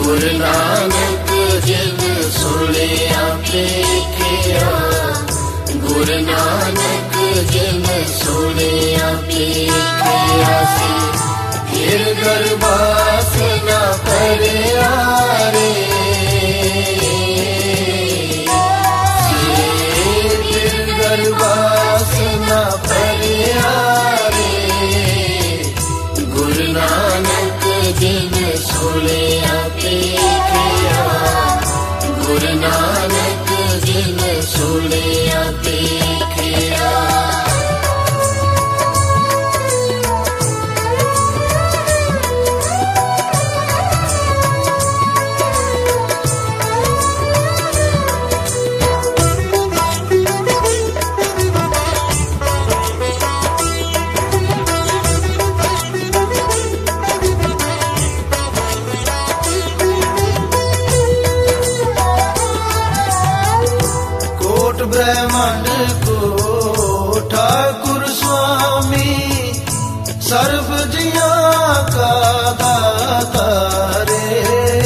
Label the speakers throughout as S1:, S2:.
S1: गुरु नानक जिन सुनिया पेखिया, गुरु नानक जिन सुनिया पेखिया सी, फिर गर्भास न परिया रे, फिर गर्भास न परिया रे। गुरु नानक जिन सुनिया पेखिया, गुरु नानक जिन सुनिया पेखिया।
S2: ब्रह्मांड को ठाकुर स्वामी, सर्व जिया का दाता रे।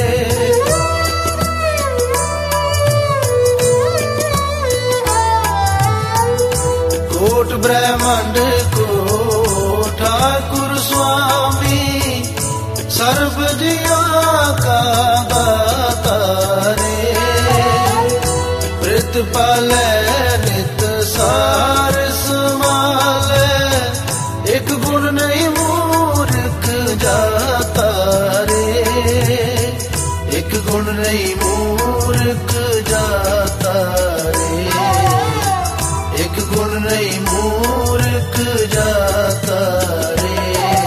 S2: कोट ब्रह्मांड को ठाकुर स्वामी, सर्व जिया का दाता रे। पाले नित सार संभाले, एक गुण नहीं मूर्ख जाता रे, एक गुण नहीं मूर्ख जाता रे, एक गुण नहीं मूर्ख जाता रे।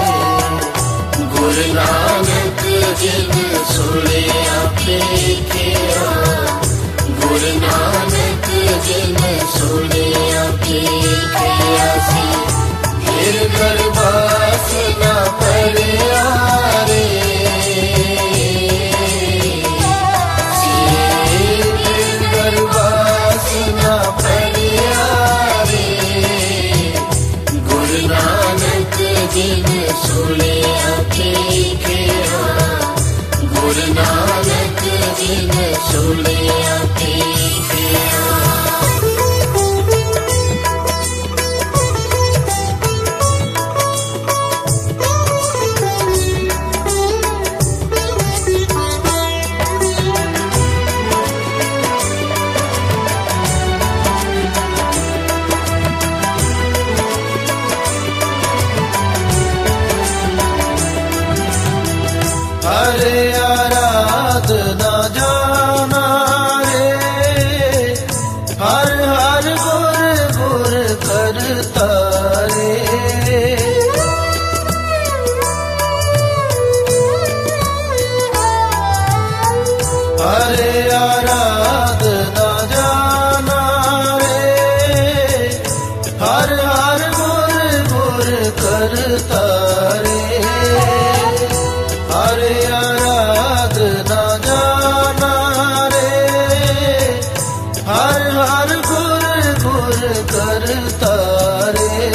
S1: गुरु नानक जिन सुनिया पेखिया, गुरु नानक जिन सुनिया पेखिया सी, फिर गर्भास न परिया रे, फिर गर्भास न परिया रे। गुरु नानक जिन सुनिया पेखिया, गुरु नानक जिन सुनिया पेखिया।
S2: हरे आराधना जाना रे, हर हर गुर गुर करता रे। हरे आराधना जाना रे, हर हर गुर गुर करता रे। हरे आराधना जाना रे, हर हर गुर गुर करता रे।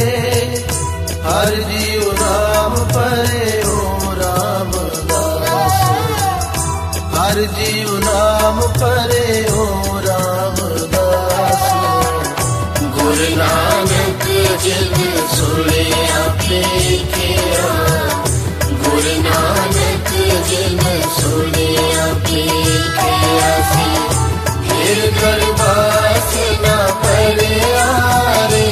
S2: हर जीव नाम परे ओ रामदास, हर जीव नाम परे ओ रामदास।
S1: गुरु नानक जिन सुनिया पेखिया, गुरु नानक जिन सुनिया पेखिया सी, फिर गर्भास न परिया रे,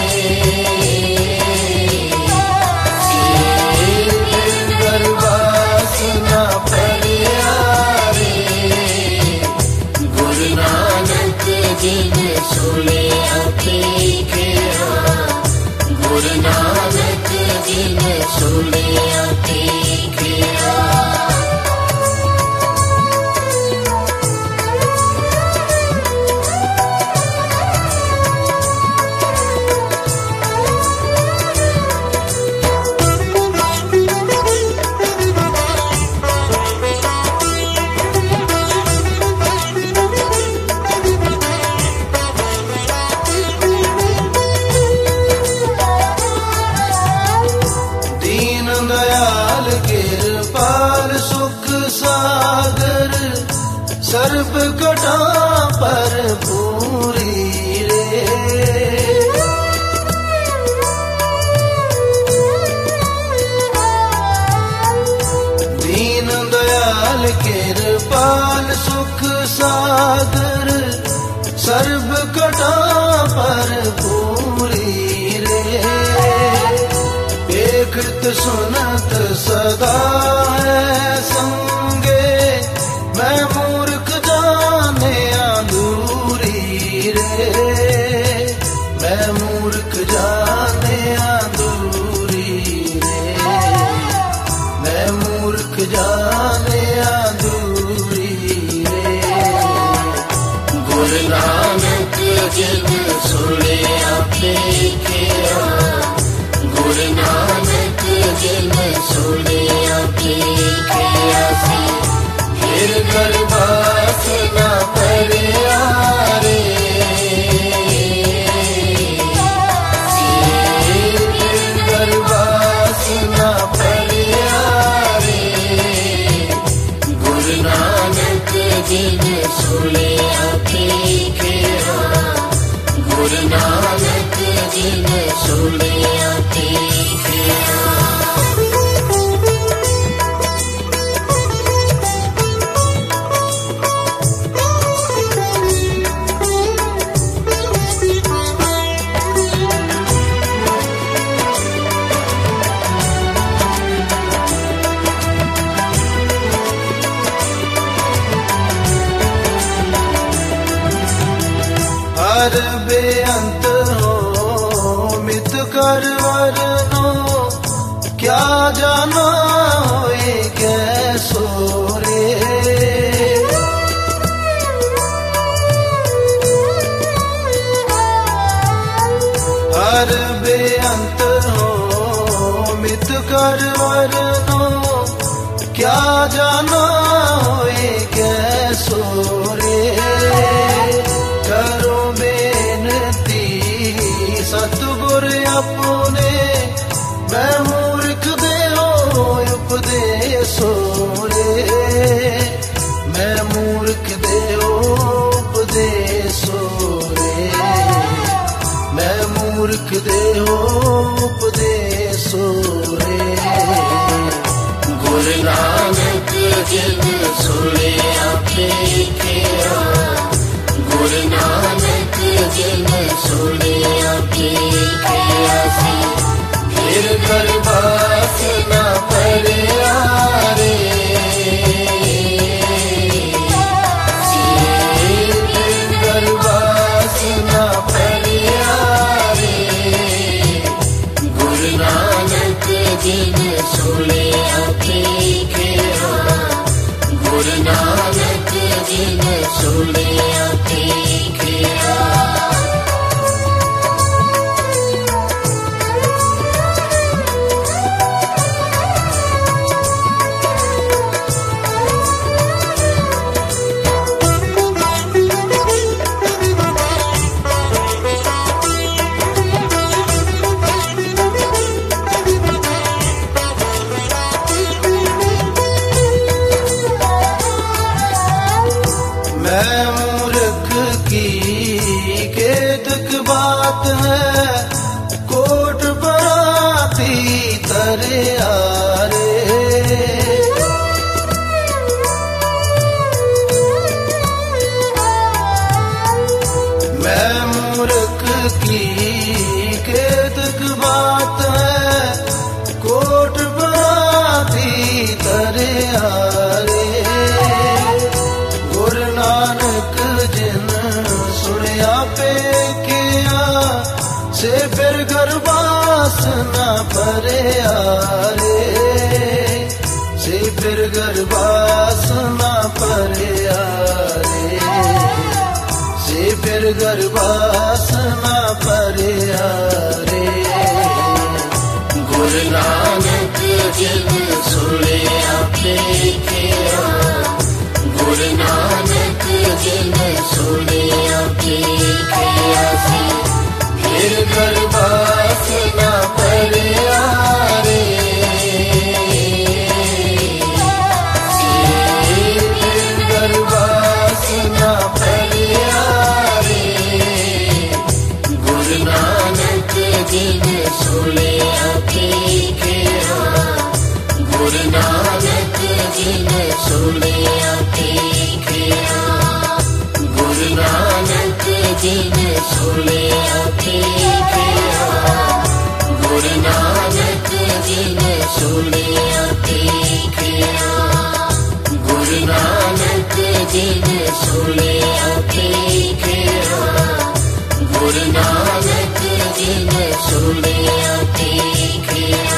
S1: फिर गर्भास न परिया रे। गुरु नानक जिन सुनिया पेखिया, गुरु नानक जिन सुनिया पेखिया।
S2: दीन दयाल कृपा सर्ब कटा पर पूरी रे। दीन दयाल कृपाल सुख सागर सर्ब कटा पर पूरी रे। एकत सुनत सदा है संगे मैं मूर्ख जाने दूरी रे। मैं मूर्ख जाने दूरी रे। मैं मूर्ख जाने दूरी रे।
S1: गुरु नानक जिन सुनिया देखिया। गुरु नानक जिन सुनिया देखिया सी फिर गर्भास न परिया रे। फिर गर्भास न परिया रे। गुरु नानक जिन सुनिया देखिया। गुरु नानक जिन सुनिया देखिया।
S2: हर बेअंत हो मित कर वरनो। क्या जाना होए कैसो रे। हर बेअंत हो मित कर वरनो। क्या जाना होए कैसो रे। करो बेनती सतगुर अपने मैं मूर्ख देहो उपदेशो रे। मैं मूर्ख देहो उपदेशो रे। मैं मूर्ख देहो उपदेशो रे।
S1: गुरु नानक जिन सुनिया देखिया। गुरु नानक जिन सुनिया देखिया सी फिर गर्भास न परिया रे। फिर गर्भास न परिया रे। गुरु नानक जिन सुनिया देखिया। गुरु नानक जिन सुनिया देखिया।
S2: मैं मूर्ख की खेदक बात है। कोट बराती तरे आरे। मैं मूर्ख की खेदक बात है। कोट बराती तरे आरे। गुरु नानक जिन सुनिया पे किया से फिर गर्भास न परे आरे। से फिर गर्भास न परे आरे। से फिर गर्भास न परे आरे।
S1: गुरु नानक जिन सुनिया देखिया। गुरु नानक जिन सुनिया देखिया सी फिर गर्भास न परिया रे। फिर गर्भास सुनिया देखिया गुरु नानक जिन सुनिया देखिया गुरु नानक जिन सुनिया देखिया गुरु नानक जिन सुनिया देखिया गुरु नानक जिन सुनिया देखिया